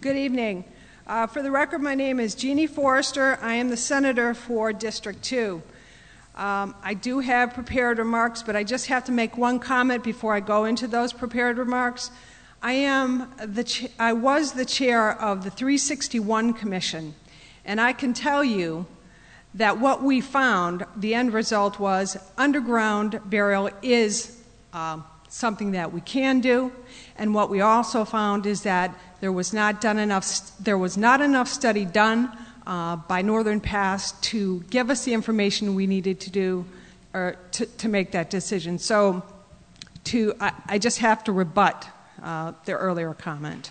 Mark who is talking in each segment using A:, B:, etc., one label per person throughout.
A: Good evening. For the record, my name is Jeannie Forrester. I am the senator for District 2. I do have prepared remarks, but I just have to make one comment before I go into those prepared remarks. I was the chair of the 361 Commission, and I can tell you that what we found, the end result was underground burial is something that we can do, and what we also found is that there was not enough study done by Northern Pass to give us the information we needed to do or to make that decision. So I just have to rebut their earlier comment.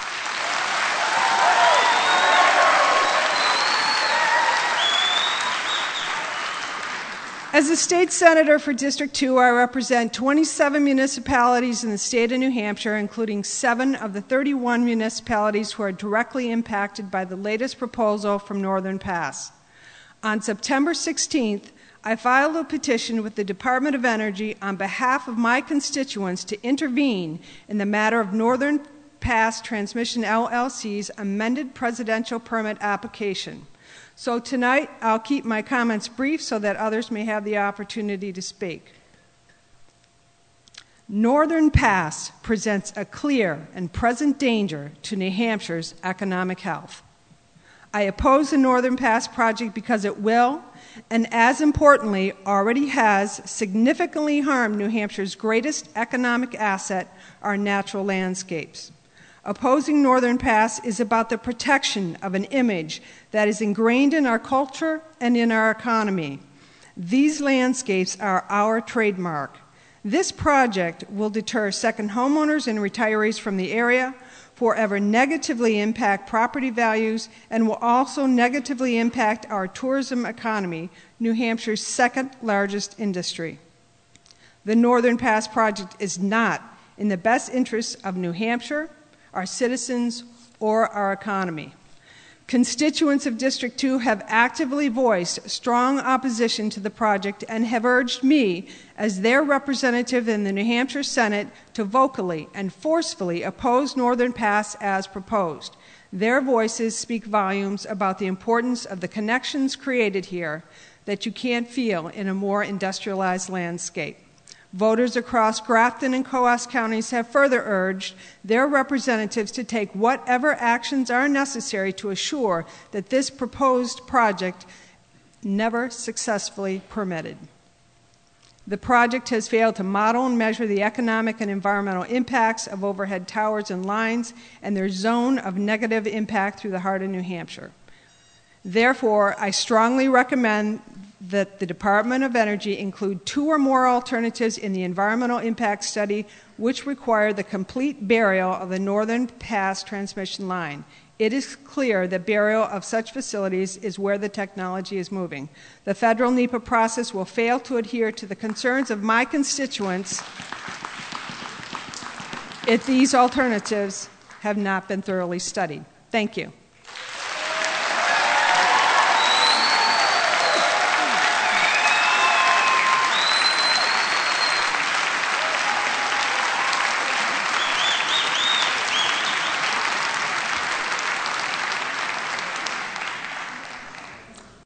A: As a state senator for District 2, I represent 27 municipalities in the state of New Hampshire, including 7 of the 31 municipalities who are directly impacted by the latest proposal from Northern Pass. On September 16th, I filed a petition with the Department of Energy on behalf of my constituents to intervene in the matter of Northern Pass Transmission LLC's amended presidential permit application. So tonight, I'll keep my comments brief so that others may have the opportunity to speak. Northern Pass presents a clear and present danger to New Hampshire's economic health. I oppose the Northern Pass project because it will, and as importantly, already has significantly harmed New Hampshire's greatest economic asset, our natural landscapes. Opposing Northern Pass is about the protection of an image that is ingrained in our culture and in our economy. These landscapes are our trademark. This project will deter second homeowners and retirees from the area, forever negatively impact property values, and will also negatively impact our tourism economy, New Hampshire's second largest industry. The Northern Pass project is not in the best interests of New Hampshire, our citizens, or our economy. Constituents of District 2 have actively voiced strong opposition to the project and have urged me, as their representative in the New Hampshire Senate, to vocally and forcefully oppose Northern Pass as proposed. Their voices speak volumes about the importance of the connections created here that you can't feel in a more industrialized landscape. Voters across Grafton and Coos counties have further urged their representatives to take whatever actions are necessary to assure that this proposed project never successfully permitted. The project has failed to model and measure the economic and environmental impacts of overhead towers and lines and their zone of negative impact through the heart of New Hampshire. Therefore, I strongly recommend that the Department of Energy include 2 or more alternatives in the environmental impact study, which require the complete burial of the Northern Pass transmission line. It is clear that burial of such facilities is where the technology is moving. The federal NEPA process will fail to adhere to the concerns of my constituents if these alternatives have not been thoroughly studied. Thank you.